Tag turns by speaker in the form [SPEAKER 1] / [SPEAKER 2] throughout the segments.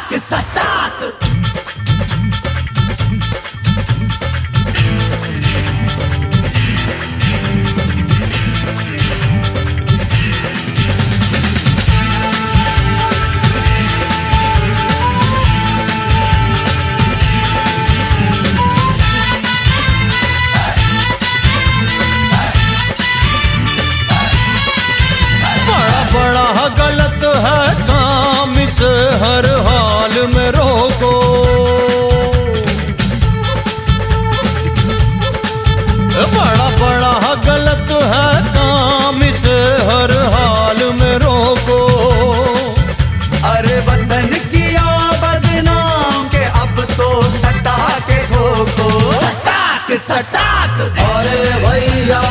[SPEAKER 1] सटाक सटाक।
[SPEAKER 2] बड़ा गलत है काम, इसे हर हाल में रोको। बड़ा गलत है काम, इसे हर हाल में रोको।
[SPEAKER 1] अरे वतन किया बदनाम के अब तो सटा के ठोको। सटाक सटाक।
[SPEAKER 3] अरे भैया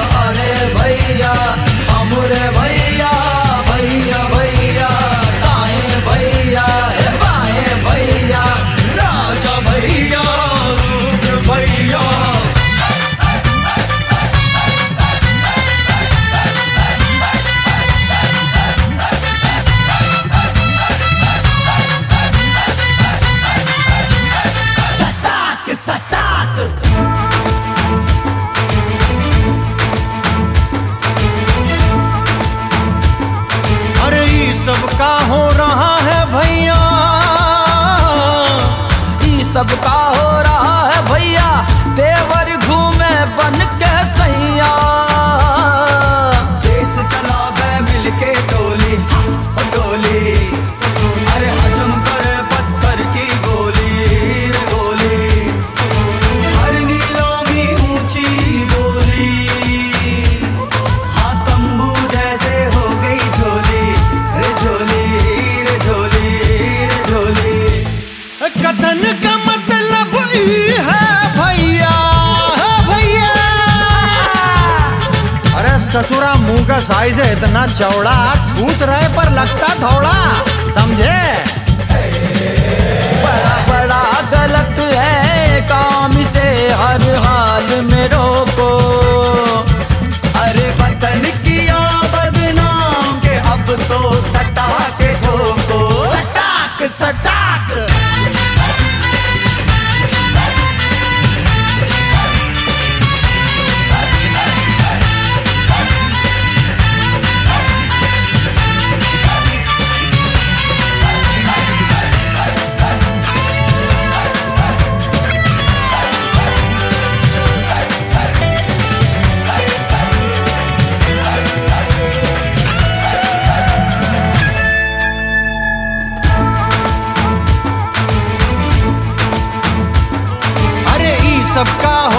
[SPEAKER 3] हमरे भैया भैया भैया, दाएं भैया बाएं भैया,
[SPEAKER 1] राजा भैया रुद्र भैया। सटाक सटाक।
[SPEAKER 2] सबका हो रहा है भैया,
[SPEAKER 3] ये सबका हो रहा है भैया, देवर घूमे बन के सैया।
[SPEAKER 1] देश चला गए मिलके टोली टोली, अरे हजम करे पत्थर की गोली रे गोली, हर नीलामी ऊंची गोली, हाँ तंबू जैसे हो गई झोली रे झोली रे झोली रे झोली।
[SPEAKER 2] कथन का मतलब ये है भैया भैया। अरे ससुरा मुंह का साइज है इतना चौड़ा, पूछ रहे पर लगता थोड़ा, समझे?
[SPEAKER 3] बड़ा गलत है काम, इसे हर हाल में रोको।
[SPEAKER 1] अरे वतन किया बदनाम के अब तो सटा के ठोको। सटाक सटाक।
[SPEAKER 2] सबका